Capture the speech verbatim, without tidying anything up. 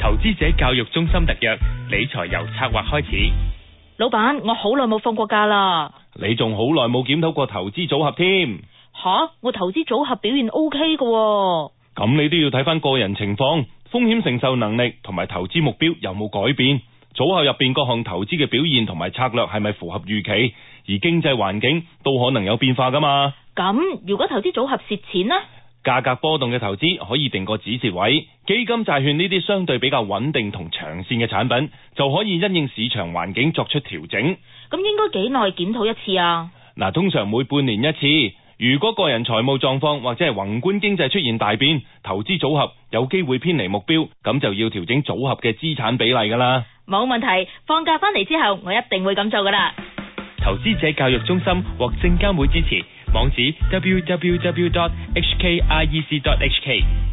投資者教育中心特約，理財由策劃開始。 老闆，我好耐冇放過假啦。 你仲好耐冇檢討過投資組合添。 吓，我投資組合表現 O K 㗎。 咁你都要睇翻個人情況、風險承受能力同埋投資目標有冇改變，組合入邊各項投資嘅表現同埋策略係咪符合預期，而經濟環境都可能有變化噶嘛。 咁如果投資組合蝕錢呢？ 價格波動嘅投資可以定個止蝕位，基金債券呢啲相對比較穩定同長線嘅產品就可以因應市場環境作出調整。 咁應該幾耐檢討一次啊？ 嗱，通常每半年一次。如果個人財務狀況或者係宏觀經濟出現大變，投資組合有機會偏離目標，咁就要調整組合嘅資產比例噶啦。 冇問題，放假翻嚟之後我一定會咁做噶啦。 投資者教育中心獲證監會支持，網址 double-u double-u double-u dot h k r e c dot h k。